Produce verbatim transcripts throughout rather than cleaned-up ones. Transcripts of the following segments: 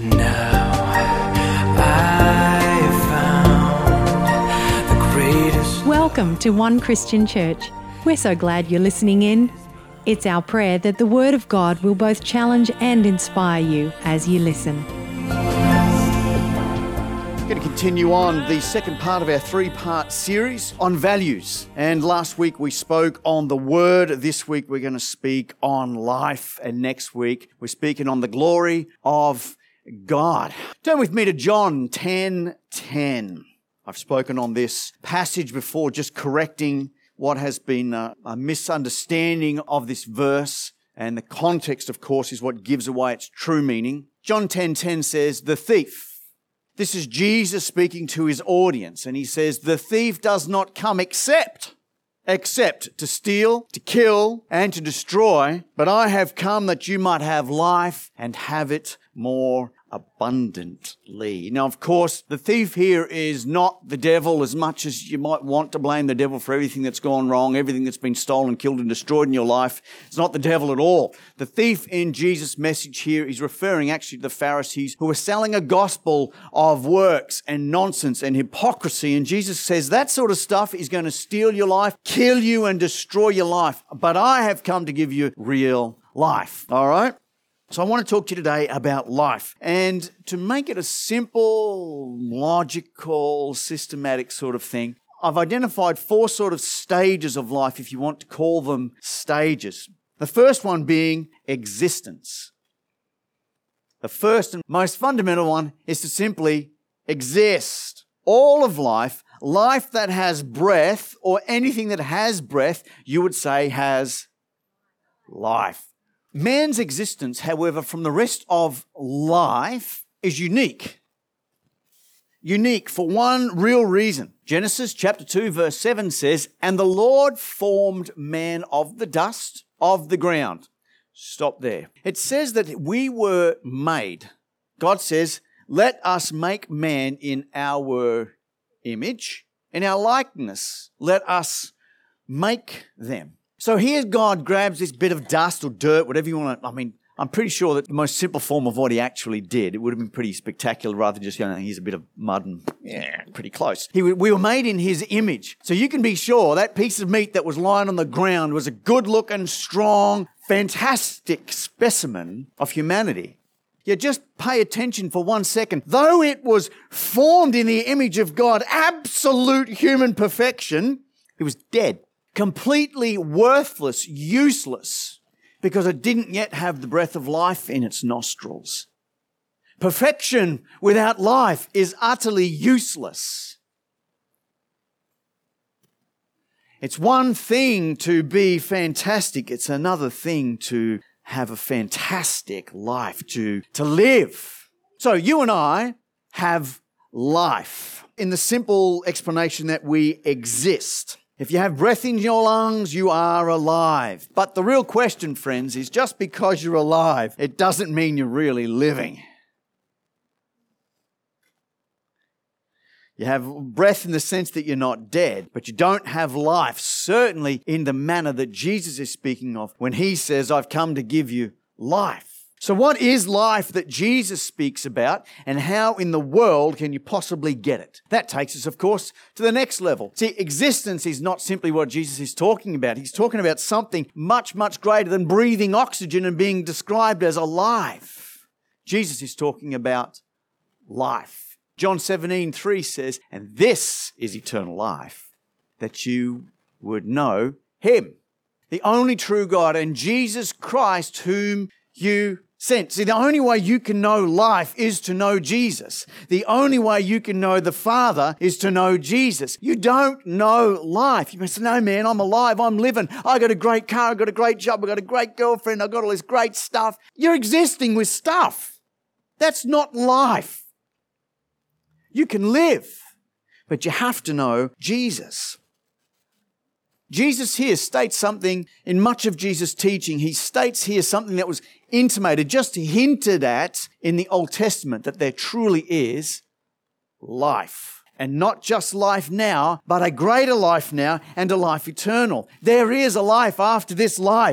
Now I found the greatest. Welcome to One Christian Church. We're so glad you're listening in. It's our prayer that the Word of God will both challenge and inspire you as you listen. We're going to continue on the second part of our three-part series on values. And last week we spoke on the Word. This week we're going to speak on life. And next week we're speaking on the glory of God. Turn with me to John ten ten. I've spoken on this passage before, just correcting what has been a, a misunderstanding of this verse. And the context, of course, is what gives away its true meaning. John ten ten says, the thief. This is Jesus speaking to his audience, and he says, the thief does not come except, except to steal, to kill, and to destroy. But I have come that you might have life and have it more abundantly. Now, of course, the thief here is not the devil, as much as you might want to blame the devil for everything that's gone wrong, everything that's been stolen, killed, and destroyed in your life. It's not the devil at all. The thief in Jesus' message here is referring actually to the Pharisees who were selling a gospel of works and nonsense and hypocrisy. And Jesus says that sort of stuff is going to steal your life, kill you, and destroy your life. But I have come to give you real life. All right? So I want to talk to you today about life. And to make it a simple, logical, systematic sort of thing, I've identified four sort of stages of life, if you want to call them stages. The first one being existence. The first and most fundamental one is to simply exist. All of life, life that has breath, or anything that has breath, you would say has life. Man's existence, however, from the rest of life is unique. Unique for one real reason. Genesis chapter two verse seven says, and the Lord formed man of the dust of the ground. Stop there. It says that we were made. God says, let us make man in our image, in our likeness. Let us make them. So here God grabs this bit of dust or dirt, whatever you want to, I mean, I'm pretty sure that the most simple form of what he actually did, it would have been pretty spectacular rather than just, you know, here's a bit of mud and, yeah, pretty close. He, we were made in his image. So you can be sure that piece of meat that was lying on the ground was a good-looking, strong, fantastic specimen of humanity. Yeah, just pay attention for one second. Though it was formed in the image of God, absolute human perfection, it was dead. Completely worthless, useless, because it didn't yet have the breath of life in its nostrils. Perfection without life is utterly useless. It's one thing to be fantastic. It's another thing to have a fantastic life, to, to live. So you and I have life in the simple explanation that we exist. If you have breath in your lungs, you are alive. But the real question, friends, is just because you're alive, it doesn't mean you're really living. You have breath in the sense that you're not dead, but you don't have life, certainly in the manner that Jesus is speaking of when he says, I've come to give you life. So what is life that Jesus speaks about, and how in the world can you possibly get it? That takes us, of course, to the next level. See, existence is not simply what Jesus is talking about. He's talking about something much, much greater than breathing oxygen and being described as alive. Jesus is talking about life. John seventeen three says, and this is eternal life, that you would know him, the only true God, and Jesus Christ whom you sent. See, the only way you can know life is to know Jesus. The only way you can know the Father is to know Jesus. You don't know life. You must say, no, man, I'm alive. I'm living. I got a great car. I got a great job. I got a great girlfriend. I got all this great stuff. You're existing with stuff. That's not life. You can live, but you have to know Jesus. Jesus here states something in much of Jesus' teaching. He states here something that was intimated, just hinted at in the Old Testament, that there truly is life. And not just life now, but a greater life now and a life eternal. There is a life after this life.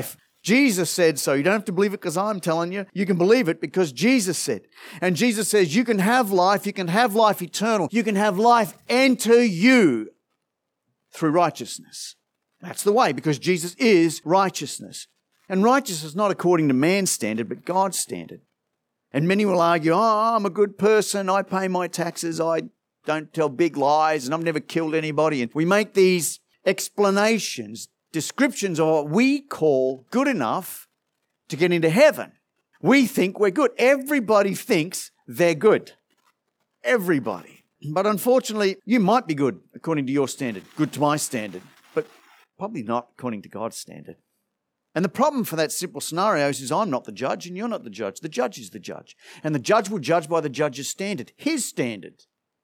Jesus said so. You don't have to believe it because I'm telling you. You can believe it because Jesus said. And Jesus says you can have life, you can have life eternal, you can have life enter you through righteousness. That's the way, because Jesus is righteousness. And righteousness is not according to man's standard, but God's standard. And many will argue, oh, I'm a good person, I pay my taxes, I don't tell big lies, and I've never killed anybody. And we make these explanations, descriptions of what we call good enough to get into heaven. We think we're good. Everybody thinks they're good. Everybody. But unfortunately, you might be good according to your standard, good to my standard, but probably not according to God's standard. And the problem for that simple scenario is, is I'm not the judge and you're not the judge. The judge is the judge. And the judge will judge by the judge's standard, his standard.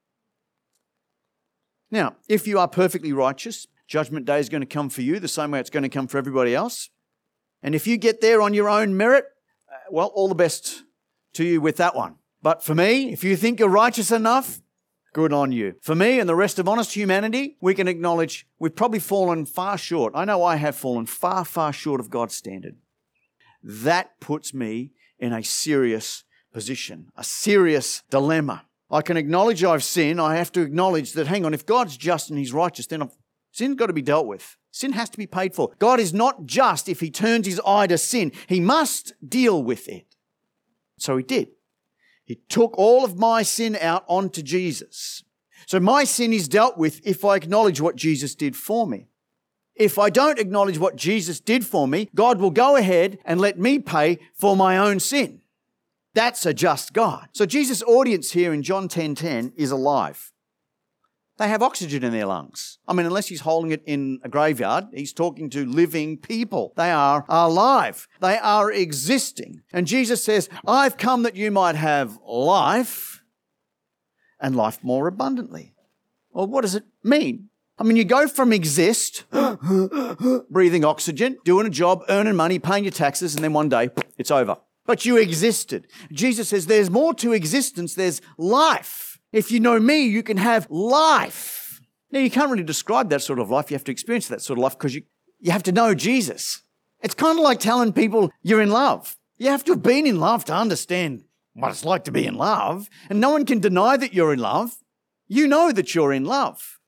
Now, if you are perfectly righteous, Judgment Day is going to come for you the same way it's going to come for everybody else. And if you get there on your own merit, well, all the best to you with that one. But for me, if you think you're righteous enough, good on you. For me and the rest of honest humanity, we can acknowledge we've probably fallen far short. I know I have fallen far, far short of God's standard. That puts me in a serious position, a serious dilemma. I can acknowledge I've sinned. I have to acknowledge that, hang on, if God's just and He's righteous, then I've, sin's got to be dealt with. Sin has to be paid for. God is not just if He turns His eye to sin. He must deal with it. So He did. He took all of my sin out onto Jesus. So my sin is dealt with if I acknowledge what Jesus did for me. If I don't acknowledge what Jesus did for me, God will go ahead and let me pay for my own sin. That's a just God. So Jesus' audience here in John ten ten is alive. They have oxygen in their lungs. I mean, unless He's holding it in a graveyard, He's talking to living people. They are alive. They are existing. And Jesus says, I've come that you might have life and life more abundantly. Well, what does it mean? I mean, you go from exist, breathing oxygen, doing a job, earning money, paying your taxes, and then one day it's over. But you existed. Jesus says there's more to existence. There's life. If you know me, you can have life. Now, you can't really describe that sort of life. You have to experience that sort of life because you, you have to know Jesus. It's kind of like telling people you're in love. You have to have been in love to understand what it's like to be in love. And no one can deny that you're in love. You know that you're in love.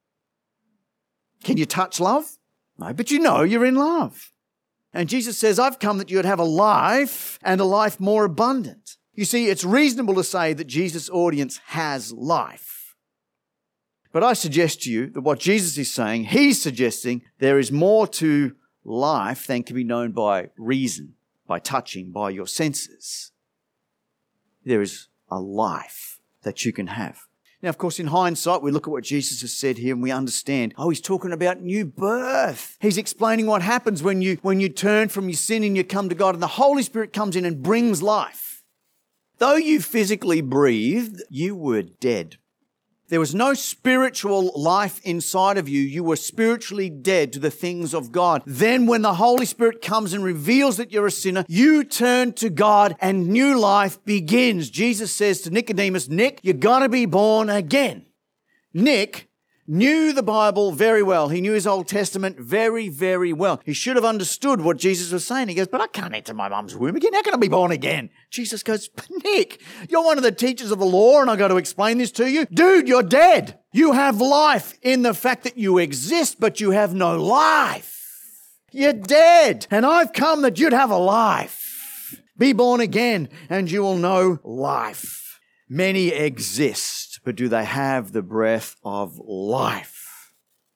Can you touch love? No, but you know you're in love. And Jesus says, I've come that you would have a life and a life more abundant. You see, it's reasonable to say that Jesus' audience has life. But I suggest to you that what Jesus is saying, He's suggesting there is more to life than can be known by reason, by touching, by your senses. There is a life that you can have. Now, of course, in hindsight, we look at what Jesus has said here and we understand, oh, He's talking about new birth. He's explaining what happens when you, when you turn from your sin and you come to God and the Holy Spirit comes in and brings life. Though you physically breathed, you were dead. There was no spiritual life inside of you. You were spiritually dead to the things of God. Then when the Holy Spirit comes and reveals that you're a sinner, you turn to God and new life begins. Jesus says to Nicodemus, Nick, you got to be born again. Nick knew the Bible very well. He knew his Old Testament very, very well. He should have understood what Jesus was saying. He goes, but I can't enter my mum's womb again. How can I be born again? Jesus goes, but Nick, you're one of the teachers of the law and I've got to explain this to you. Dude, you're dead. You have life in the fact that you exist, but you have no life. You're dead. And I've come that you'd have a life. Be born again and you will know life. Many exist, but do they have the breath of life?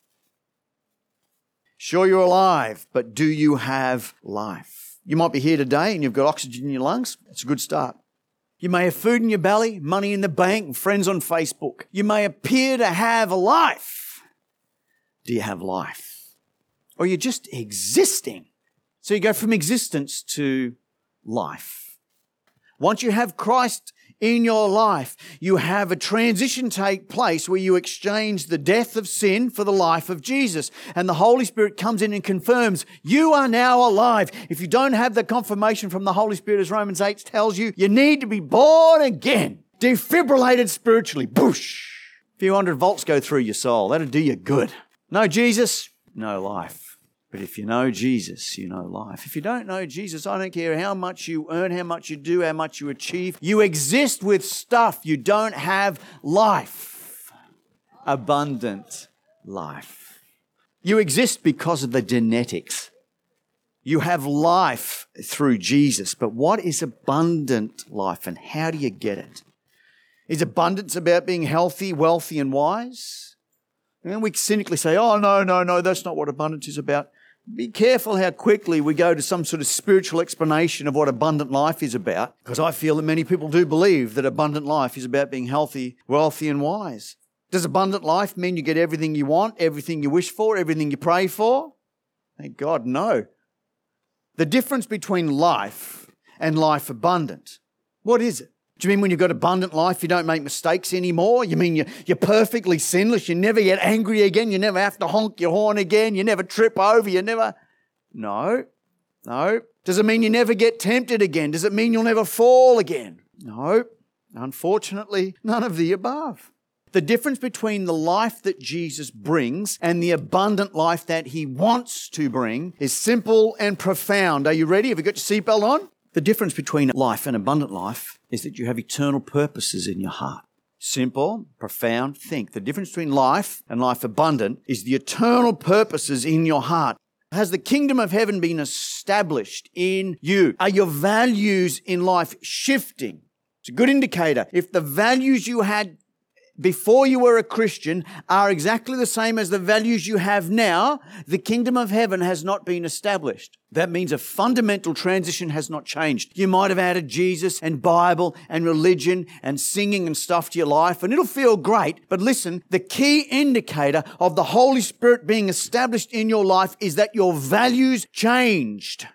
Sure, you're alive, but do you have life? You might be here today and you've got oxygen in your lungs. It's a good start. You may have food in your belly, money in the bank, and friends on Facebook. You may appear to have a life. Do you have life? Or you're just existing. So you go from existence to life. Once you have Christ in your life, you have a transition take place where you exchange the death of sin for the life of Jesus. And the Holy Spirit comes in and confirms you are now alive. If you don't have the confirmation from the Holy Spirit, as Romans eight tells you, you need to be born again. Defibrillated spiritually. Boosh. A few hundred volts go through your soul. That'll do you good. No Jesus, no life. But if you know Jesus, you know life. If you don't know Jesus, I don't care how much you earn, how much you do, how much you achieve. You exist with stuff. You don't have life. Abundant life. You exist because of the genetics. You have life through Jesus. But what is abundant life and how do you get it? Is abundance about being healthy, wealthy, and wise? And we cynically say, oh, no, no, no, that's not what abundance is about. Be careful how quickly we go to some sort of spiritual explanation of what abundant life is about, because I feel that many people do believe that abundant life is about being healthy, wealthy, and wise. Does abundant life mean you get everything you want, everything you wish for, everything you pray for? Thank God, no. The difference between life and life abundant, what is it? Do you mean when you've got abundant life, you don't make mistakes anymore? You mean you're, you're perfectly sinless? You never get angry again? You never have to honk your horn again? You never trip over? You never... No. No. Does it mean you never get tempted again? Does it mean you'll never fall again? No. Unfortunately, none of the above. The difference between the life that Jesus brings and the abundant life that He wants to bring is simple and profound. Are you ready? Have you got your seatbelt on? The difference between life and abundant life is that you have eternal purposes in your heart. Simple, profound, think. The difference between life and life abundant is the eternal purposes in your heart. Has the kingdom of heaven been established in you? Are your values in life shifting? It's a good indicator. If the values you had before you were a Christian are exactly the same as the values you have now, the kingdom of heaven has not been established. That means a fundamental transition has not changed. You might have added Jesus and Bible and religion and singing and stuff to your life, and it'll feel great. But listen, the key indicator of the Holy Spirit being established in your life is that your values changed.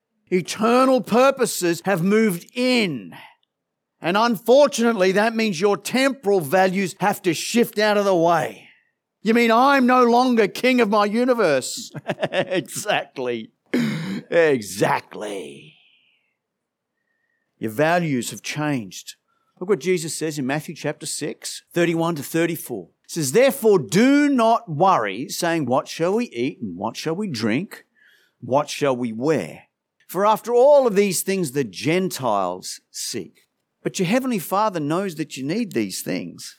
Eternal purposes have moved in. And unfortunately, that means your temporal values have to shift out of the way. You mean I'm no longer king of my universe? Exactly. Exactly. Your values have changed. Look what Jesus says in Matthew chapter six, thirty-one to thirty-four. It says, therefore do not worry, saying, what shall we eat and what shall we drink? What shall we wear? For after all of these things the Gentiles seek. But your heavenly Father knows that you need these things.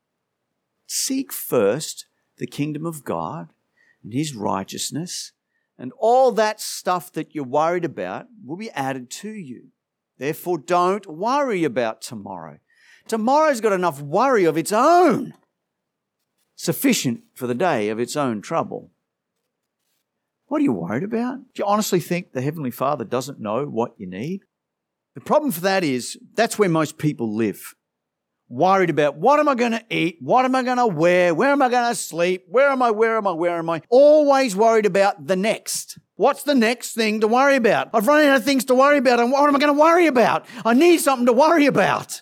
Seek first the kingdom of God and His righteousness, and all that stuff that you're worried about will be added to you. Therefore, don't worry about tomorrow. Tomorrow's got enough worry of its own, sufficient for the day of its own trouble. What are you worried about? Do you honestly think the Heavenly Father doesn't know what you need? The problem for that is, that's where most people live. Worried about, what am I going to eat? What am I going to wear? Where am I going to sleep? Where am I? Where am I? Where am I? Always worried about the next. What's the next thing to worry about? I've run out of things to worry about, and what am I going to worry about? I need something to worry about.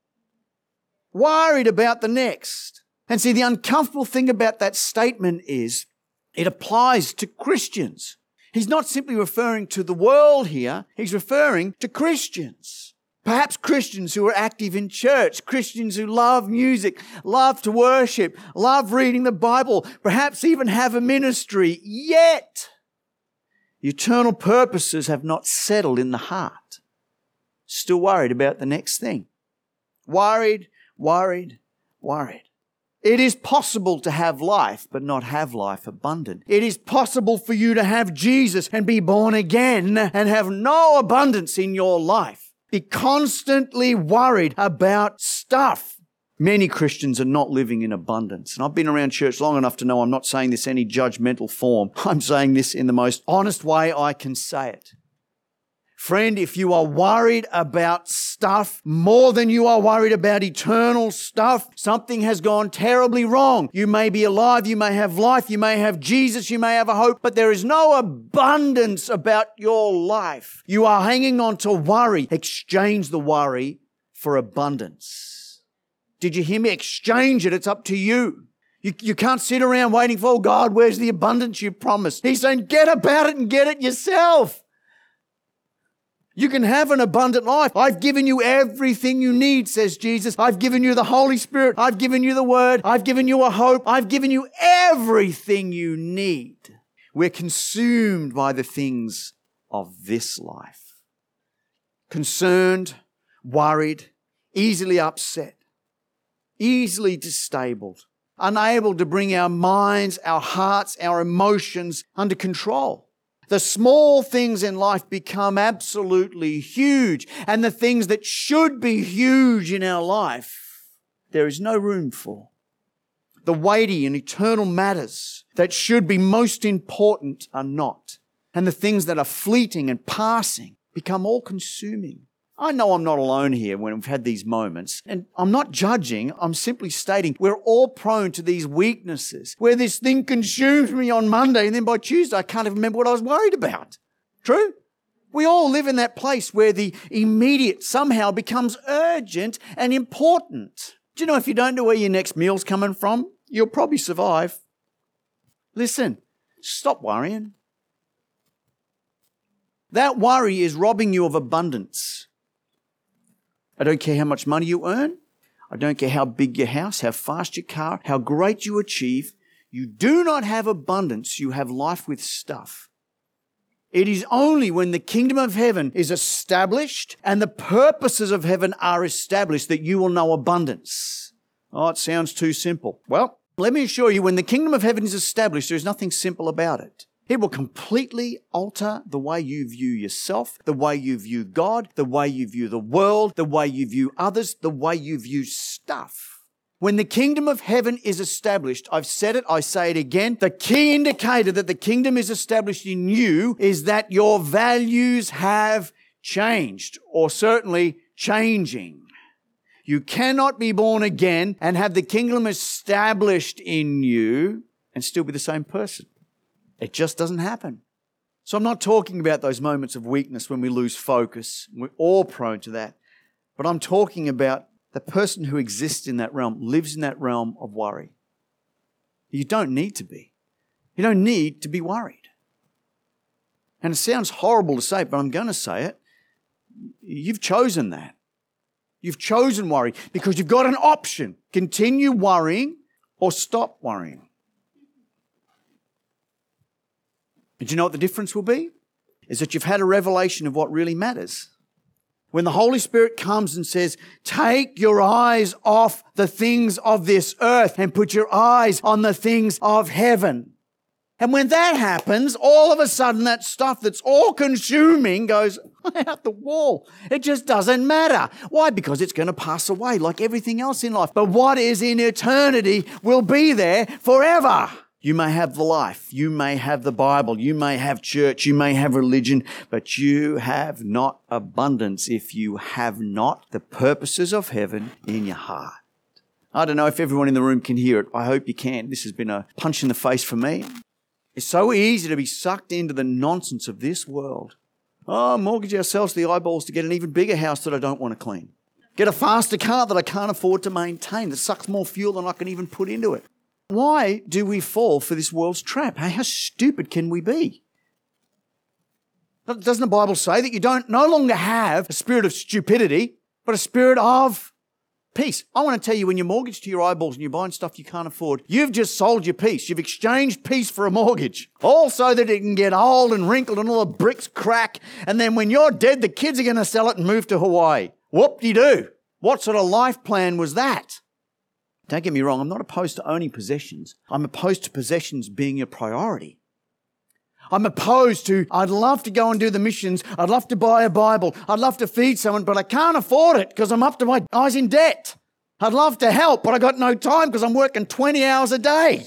Worried about the next. And see, the uncomfortable thing about that statement is, it applies to Christians. He's not simply referring to the world here. He's referring to Christians. Perhaps Christians who are active in church, Christians who love music, love to worship, love reading the Bible, perhaps even have a ministry, yet eternal purposes have not settled in the heart. Still worried about the next thing. Worried, worried, worried. It is possible to have life, but not have life abundant. It is possible for you to have Jesus and be born again and have no abundance in your life. Be constantly worried about stuff. Many Christians are not living in abundance. And I've been around church long enough to know I'm not saying this in any judgmental form. I'm saying this in the most honest way I can say it. Friend, if you are worried about stuff more than you are worried about eternal stuff, something has gone terribly wrong. You may be alive, you may have life, you may have Jesus, you may have a hope, but there is no abundance about your life. You are hanging on to worry. Exchange the worry for abundance. Did you hear me? Exchange it. It's up to you. You, you can't sit around waiting for, oh God, where's the abundance you promised? He's saying, get about it and get it yourself. You can have an abundant life. I've given you everything you need, says Jesus. I've given you the Holy Spirit. I've given you the Word. I've given you a hope. I've given you everything you need. We're consumed by the things of this life. Concerned, worried, easily upset, easily disabled, unable to bring our minds, our hearts, our emotions under control. The small things in life become absolutely huge, and the things that should be huge in our life, there is no room for. The weighty and eternal matters that should be most important are not, and the things that are fleeting and passing become all-consuming. I know I'm not alone here when we've had these moments, and I'm not judging, I'm simply stating we're all prone to these weaknesses where this thing consumes me on Monday and then by Tuesday I can't even remember what I was worried about. True? We all live in that place where the immediate somehow becomes urgent and important. Do you know if you don't know where your next meal's coming from, you'll probably survive. Listen, stop worrying. That worry is robbing you of abundance. I don't care how much money you earn. I don't care how big your house, how fast your car, how great you achieve. You do not have abundance. You have life with stuff. It is only when the kingdom of heaven is established and the purposes of heaven are established that you will know abundance. Oh, it sounds too simple. Well, let me assure you, when the kingdom of heaven is established, there is nothing simple about it. It will completely alter the way you view yourself, the way you view God, the way you view the world, the way you view others, the way you view stuff. When the kingdom of heaven is established, I've said it, I say it again, the key indicator that the kingdom is established in you is that your values have changed, or certainly changing. You cannot be born again and have the kingdom established in you and still be the same person. It just doesn't happen. So I'm not talking about those moments of weakness when we lose focus. We're all prone to that. But I'm talking about the person who exists in that realm, lives in that realm of worry. You don't need to be. You don't need to be worried. And it sounds horrible to say, but I'm going to say it. You've chosen that. You've chosen worry because you've got an option. Continue worrying or stop worrying. And do you know what the difference will be? Is that you've had a revelation of what really matters. When the Holy Spirit comes and says, take your eyes off the things of this earth and put your eyes on the things of heaven. And when that happens, all of a sudden that stuff that's all consuming goes out the wall. It just doesn't matter. Why? Because it's going to pass away like everything else in life. But what is in eternity will be there forever. You may have the life, you may have the Bible, you may have church, you may have religion, but you have not abundance if you have not the purposes of heaven in your heart. I don't know if everyone in the room can hear it. I hope you can. This has been a punch in the face for me. It's so easy to be sucked into the nonsense of this world. Oh, mortgage ourselves to the eyeballs to get an even bigger house that I don't want to clean. Get a faster car that I can't afford to maintain, that sucks more fuel than I can even put into it. Why do we fall for this world's trap? How stupid can we be? Doesn't the Bible say that you don't no longer have a spirit of stupidity, but a spirit of peace? I want to tell you, when you're mortgaged to your eyeballs and you're buying stuff you can't afford, you've just sold your peace. You've exchanged peace for a mortgage. All so that it can get old and wrinkled and all the bricks crack. And then when you're dead, the kids are going to sell it and move to Hawaii. Whoop-de-doo. What sort of life plan was that? Don't get me wrong, I'm not opposed to owning possessions. I'm opposed to possessions being your priority. I'm opposed to, I'd love to go and do the missions. I'd love to buy a Bible. I'd love to feed someone, but I can't afford it because I'm up to my eyes in debt. I'd love to help, but I got no time because I'm working twenty hours a day.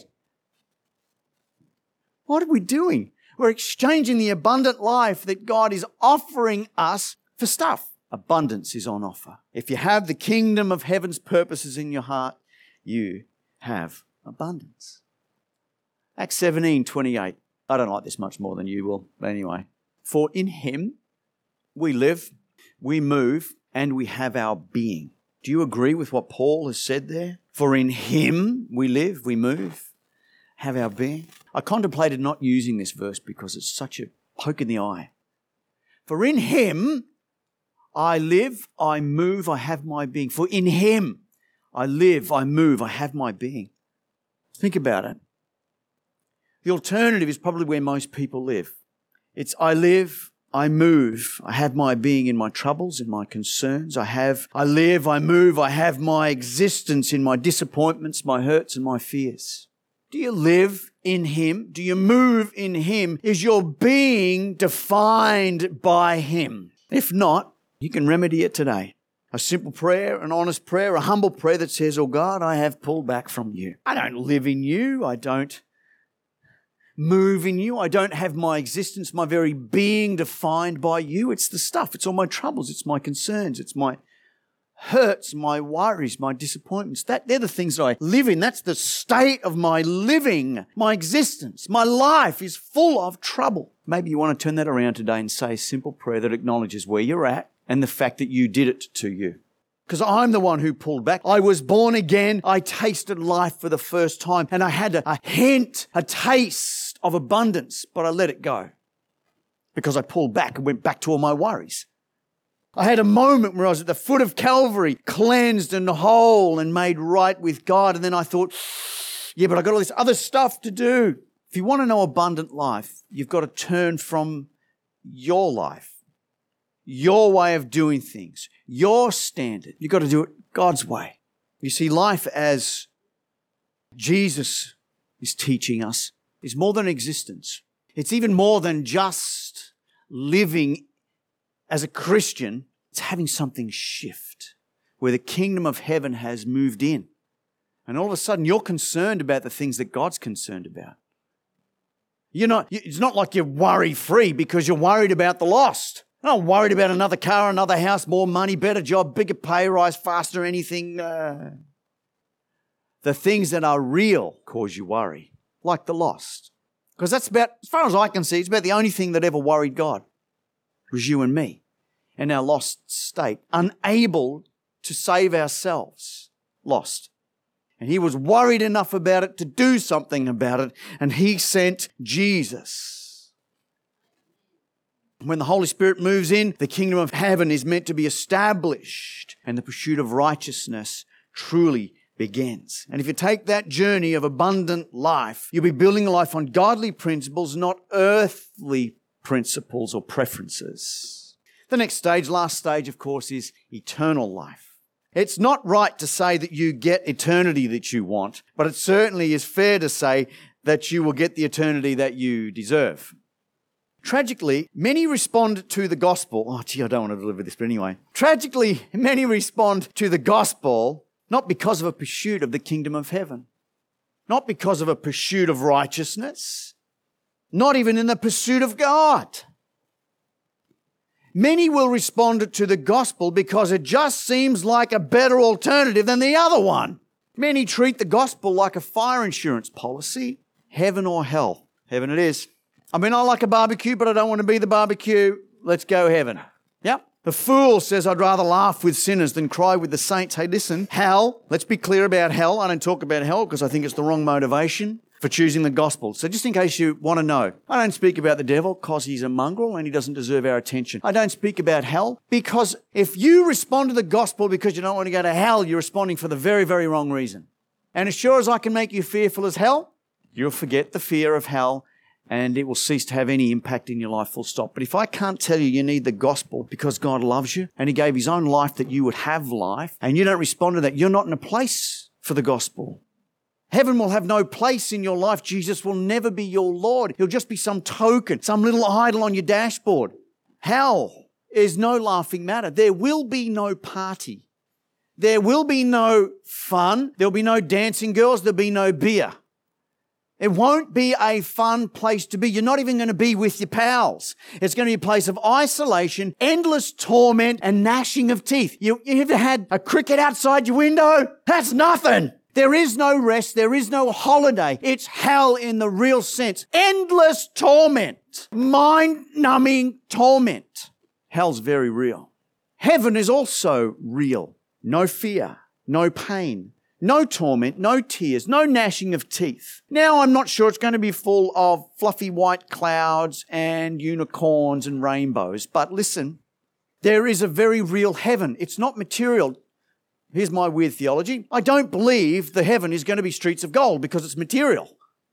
What are we doing? We're exchanging the abundant life that God is offering us for stuff. Abundance is on offer. If you have the kingdom of heaven's purposes in your heart, you have abundance. Acts seventeen twenty-eight. I don't like this much more than you will, but anyway. For in him we live, we move, and we have our being. Do you agree with what Paul has said there? For in him we live, we move, have our being. I contemplated not using this verse because it's such a poke in the eye. For in him I live, I move, I have my being. For in him I live, I move, I have my being. Think about it. The alternative is probably where most people live. It's I live, I move, I have my being in my troubles, in my concerns. I have, I live, I move, I have my existence in my disappointments, my hurts and my fears. Do you live in Him? Do you move in Him? Is your being defined by Him? If not, you can remedy it today. A simple prayer, an honest prayer, a humble prayer that says, oh God, I have pulled back from you. I don't live in you. I don't move in you. I don't have my existence, my very being defined by you. It's the stuff. It's all my troubles. It's my concerns. It's my hurts, my worries, my disappointments. That they're the things that I live in. That's the state of my living, my existence. My life is full of trouble. Maybe you want to turn that around today and say a simple prayer that acknowledges where you're at and the fact that you did it to you. Because I'm the one who pulled back. I was born again. I tasted life for the first time. And I had a, a hint, a taste of abundance, but I let it go. Because I pulled back and went back to all my worries. I had a moment where I was at the foot of Calvary, cleansed and whole and made right with God. And then I thought, yeah, but I got all this other stuff to do. If you want to know abundant life, you've got to turn from your life, your way of doing things, your standard. You've got to do it God's way. You see, life as Jesus is teaching us is more than existence. It's even more than just living as a Christian. It's having something shift where the kingdom of heaven has moved in. And all of a sudden you're concerned about the things that God's concerned about. You're not, it's not like you're worry-free because you're worried about the lost. You're not worried about another car, another house, more money, better job, bigger pay rise, faster, anything. Uh, the things that are real cause you worry, like the lost. Because that's about, as far as I can see, it's about the only thing that ever worried God was you and me and our lost state, unable to save ourselves, lost. And He was worried enough about it to do something about it, and He sent Jesus. When the Holy Spirit moves in, the kingdom of heaven is meant to be established, and the pursuit of righteousness truly begins. And if you take that journey of abundant life, you'll be building a life on godly principles, not earthly principles or preferences. The next stage, last stage, of course, is eternal life. It's not right to say that you get eternity that you want, but it certainly is fair to say that you will get the eternity that you deserve. Tragically, many respond to the gospel. Oh, gee, I don't want to deliver this, but anyway. Tragically, many respond to the gospel not because of a pursuit of the kingdom of heaven, not because of a pursuit of righteousness, not even in the pursuit of God. Many will respond to the gospel because it just seems like a better alternative than the other one. Many treat the gospel like a fire insurance policy, heaven or hell. Heaven it is. I mean, I like a barbecue, but I don't want to be the barbecue. Let's go heaven. Yep. The fool says, I'd rather laugh with sinners than cry with the saints. Hey, listen, hell, let's be clear about hell. I don't talk about hell because I think it's the wrong motivation for choosing the gospel. So just in case you want to know, I don't speak about the devil because he's a mongrel and he doesn't deserve our attention. I don't speak about hell because if you respond to the gospel because you don't want to go to hell, you're responding for the very, very wrong reason. And as sure as I can make you fearful as hell, you'll forget the fear of hell and it will cease to have any impact in your life, full stop. But if I can't tell you you need the gospel because God loves you and He gave His own life that you would have life, and you don't respond to that, you're not in a place for the gospel. Heaven will have no place in your life. Jesus will never be your Lord. He'll just be some token, some little idol on your dashboard. Hell is no laughing matter. There will be no party. There will be no fun. There'll be no dancing girls. There'll be no beer. It won't be a fun place to be. You're not even going to be with your pals. It's going to be a place of isolation, endless torment, and gnashing of teeth. You, you ever had a cricket outside your window? That's nothing. There is no rest. There is no holiday. It's hell in the real sense. Endless torment. Mind-numbing torment. Hell's very real. Heaven is also real. No fear, no pain, no torment, no tears, no gnashing of teeth. Now, I'm not sure it's going to be full of fluffy white clouds and unicorns and rainbows, but listen, there is a very real heaven. It's not material. Here's my weird theology. I don't believe the heaven is going to be streets of gold because it's material.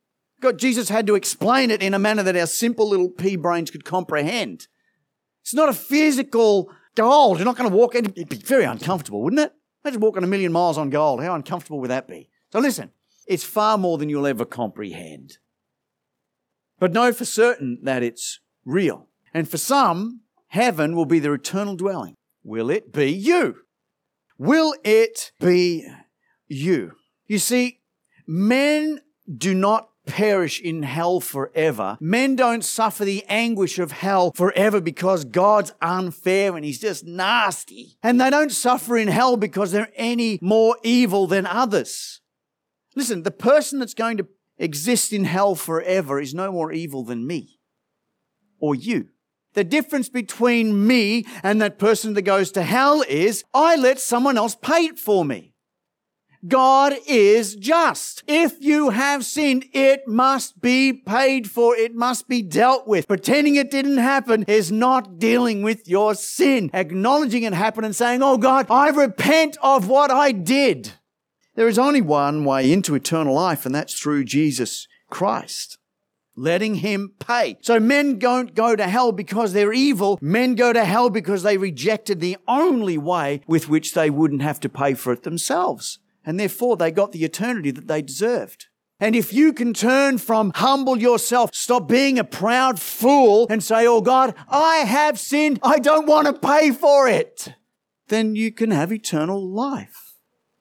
God, Jesus had to explain it in a manner that our simple little pea brains could comprehend. It's not a physical gold. You're not going to walk in. It'd be very uncomfortable, wouldn't it? Imagine walking a million miles on gold. How uncomfortable would that be? So listen, it's far more than you'll ever comprehend. But know for certain that it's real. And for some, heaven will be their eternal dwelling. Will it be you? Will it be you? You see, men do not perish in hell forever. Men don't suffer the anguish of hell forever because God's unfair and He's just nasty. And they don't suffer in hell because they're any more evil than others. Listen, the person that's going to exist in hell forever is no more evil than me or you. The difference between me and that person that goes to hell is I let someone else pay it for me. God is just. If you have sinned, it must be paid for. It must be dealt with. Pretending it didn't happen is not dealing with your sin. Acknowledging it happened and saying, oh God, I repent of what I did. There is only one way into eternal life, and that's through Jesus Christ. Letting Him pay. So men don't go to hell because they're evil. Men go to hell because they rejected the only way with which they wouldn't have to pay for it themselves. And therefore, they got the eternity that they deserved. And if you can turn from humble yourself, stop being a proud fool and say, oh God, I have sinned. I don't want to pay for it. Then you can have eternal life.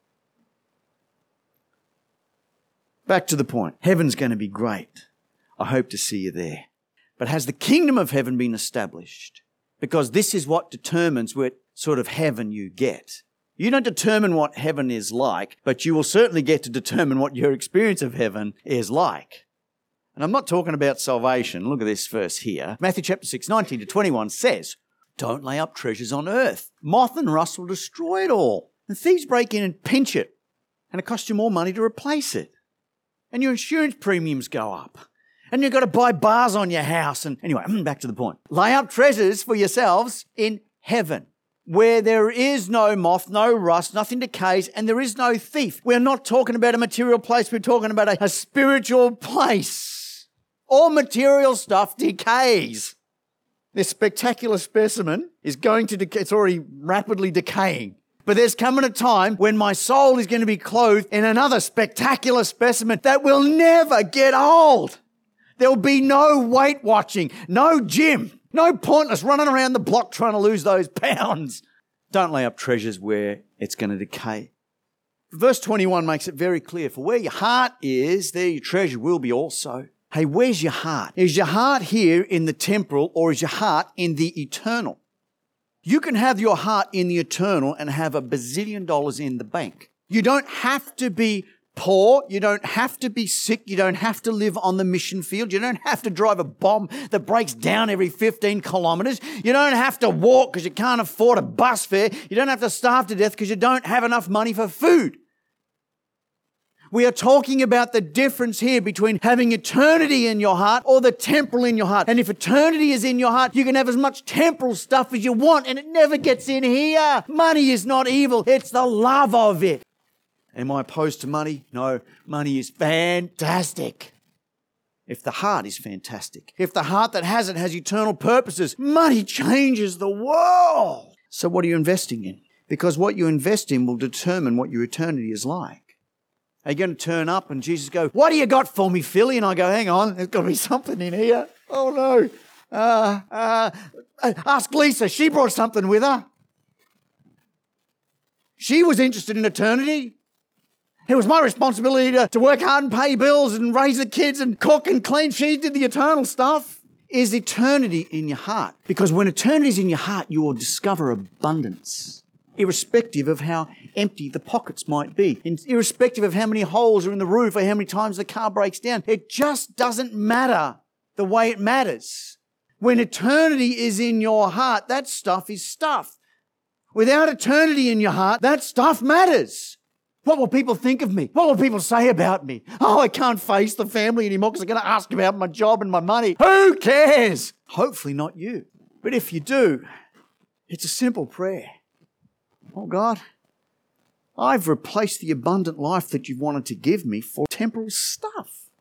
Back to the point. Heaven's going to be great. I hope to see you there. But has the kingdom of heaven been established? Because this is what determines what sort of heaven you get. You don't determine what heaven is like, but you will certainly get to determine what your experience of heaven is like. And I'm not talking about salvation. Look at this verse here. Matthew chapter six, nineteen to twenty-one says, don't lay up treasures on earth. Moth and rust will destroy it all. And thieves break in and pinch it. And it costs you more money to replace it. And your insurance premiums go up. And you've got to buy bars on your house. And anyway, back to the point. Lay up treasures for yourselves in heaven, where there is no moth, no rust, nothing decays, and there is no thief. We're not talking about a material place. We're talking about a, a spiritual place. All material stuff decays. This spectacular specimen is going to decay. It's already rapidly decaying. But there's coming a time when my soul is going to be clothed in another spectacular specimen that will never get old. There will be no weight watching, no gym, no pointless running around the block trying to lose those pounds. Don't lay up treasures where it's going to decay. Verse twenty-one makes it very clear. For where your heart is, there your treasure will be also. Hey, where's your heart? Is your heart here in the temporal, or is your heart in the eternal? You can have your heart in the eternal and have a bazillion dollars in the bank. You don't have to be poor. You don't have to be sick. You don't have to live on the mission field. You don't have to drive a bomb that breaks down every fifteen kilometers. You don't have to walk because you can't afford a bus fare. You don't have to starve to death because you don't have enough money for food. We are talking about the difference here between having eternity in your heart or the temporal in your heart. And if eternity is in your heart, you can have as much temporal stuff as you want and it never gets in here. Money is not evil. It's the love of it. Am I opposed to money? No, money is fantastic. If the heart is fantastic, if the heart that has it has eternal purposes, money changes the world. So what are you investing in? Because what you invest in will determine what your eternity is like. Are you going to turn up and Jesus go, what do you got for me, Philly? And I go, hang on, there's got to be something in here. Oh no. Uh, uh, ask Lisa, she brought something with her. She was interested in eternity. It was my responsibility to, to work hard and pay bills and raise the kids and cook and clean. She did the eternal stuff. Is eternity in your heart? Because when eternity is in your heart, you will discover abundance, irrespective of how empty the pockets might be, irrespective of how many holes are in the roof or how many times the car breaks down. It just doesn't matter the way it matters. When eternity is in your heart, that stuff is stuff. Without eternity in your heart, that stuff matters. What will people think of me? What will people say about me? Oh, I can't face the family anymore because they're going to ask about my job and my money. Who cares? Hopefully not you. But if you do, it's a simple prayer. Oh God, I've replaced the abundant life that you wanted to give me for temporal stuff.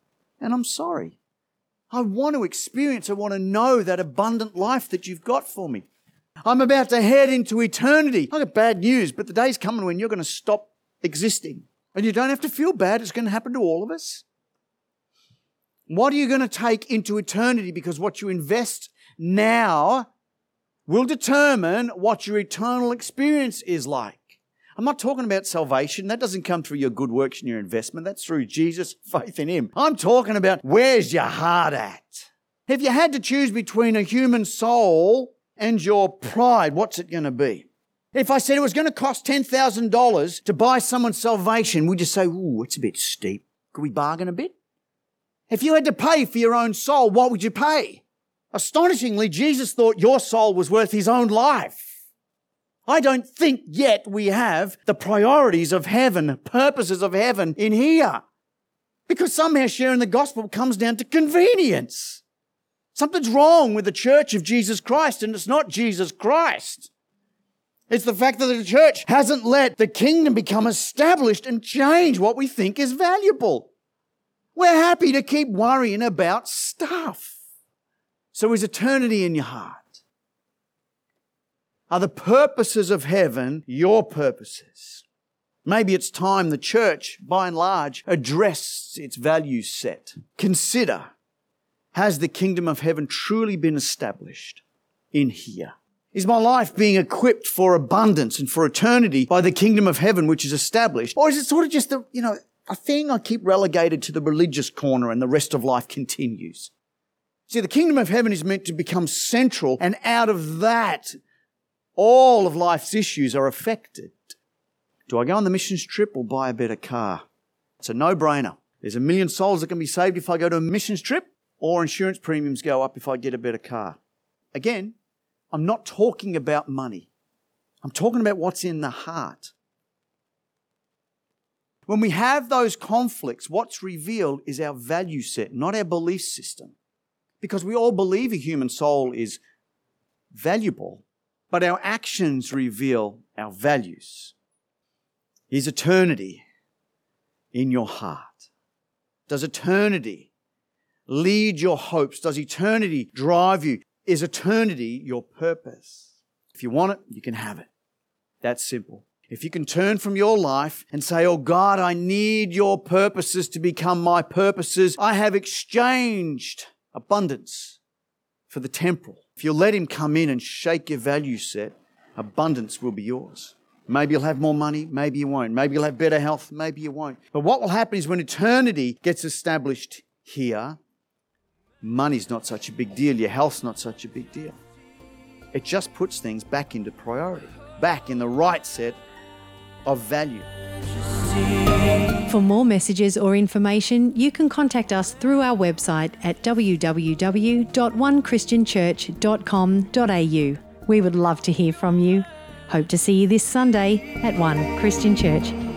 and I'm sorry. I want to experience, I want to know that abundant life that you've got for me. I'm about to head into eternity. I got bad news, but the day's coming when you're going to stop existing. And you don't have to feel bad. It's going to happen to all of us. What are you going to take into eternity? Because what you invest now will determine what your eternal experience is like. I'm not talking about salvation. That doesn't come through your good works and your investment. That's through Jesus' faith in Him. I'm talking about where's your heart at? If you had to choose between a human soul and your pride, what's it going to be? If I said it was going to cost ten thousand dollars to buy someone's salvation, would you say, ooh, it's a bit steep. Could we bargain a bit? If you had to pay for your own soul, what would you pay? Astonishingly, Jesus thought your soul was worth His own life. I don't think yet we have the priorities of heaven, purposes of heaven in here. Because somehow sharing the gospel comes down to convenience. Something's wrong with the church of Jesus Christ, and it's not Jesus Christ. It's the fact that the church hasn't let the kingdom become established and change what we think is valuable. We're happy to keep worrying about stuff. So is eternity in your heart? Are the purposes of heaven your purposes? Maybe it's time the church, by and large, address its value set. Consider, has the kingdom of heaven truly been established in here? Is my life being equipped for abundance and for eternity by the kingdom of heaven which is established? Or is it sort of just a, you know, a thing I keep relegated to the religious corner and the rest of life continues? See, the kingdom of heaven is meant to become central, and out of that, all of life's issues are affected. Do I go on the missions trip or buy a better car? It's a no-brainer. There's a million souls that can be saved if I go to a missions trip, or insurance premiums go up if I get a better car. Again, I'm not talking about money. I'm talking about what's in the heart. When we have those conflicts, what's revealed is our value set, not our belief system. Because we all believe a human soul is valuable, but our actions reveal our values. Is eternity in your heart? Does eternity lead your hopes? Does eternity drive you? Is eternity your purpose? If you want it, you can have it. That's simple. If you can turn from your life and say, oh God, I need your purposes to become my purposes. I have exchanged abundance for the temporal. If you let Him come in and shake your value set, abundance will be yours. Maybe you'll have more money, maybe you won't. Maybe you'll have better health, maybe you won't. But what will happen is when eternity gets established here, money's not such a big deal, your health's not such a big deal. It just puts things back into priority, back in the right set of value. For more messages or information, you can contact us through our website at w w w dot one christian church dot com dot a u. We would love to hear from you. Hope to see you this Sunday at One Christian Church.